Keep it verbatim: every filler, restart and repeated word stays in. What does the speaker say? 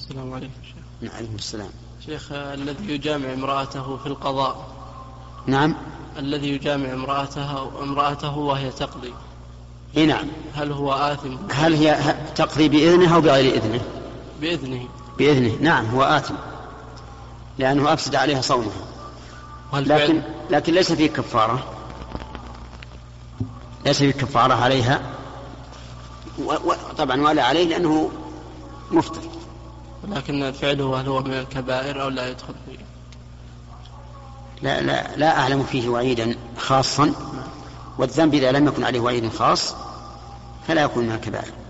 السلام عليكم شيخ. عليكم السلام. شيخ، الذي يجامع امرأته في القضاء. نعم. الذي يجامع امرأته امرأته وهي تقضي. إيه نعم. هل هو آثم؟ هل هي تقضي بإذنه أو بغير إذنه؟ بإذنه. بإذنه، نعم هو آثم لأنه أفسد عليها صومها. لكن لكن ليس فيه كفارة، ليس فيه كفارة عليها طبعا ولا عليه لأنه مفطر. لكن فعله هل هو من الكبائر أو لا يدخل فيه؟ لا لا لا أعلم فيه وعيدا خاصا، والذنب إذا لم يكن عليه وعيد خاص فلا يكون من الكبائر.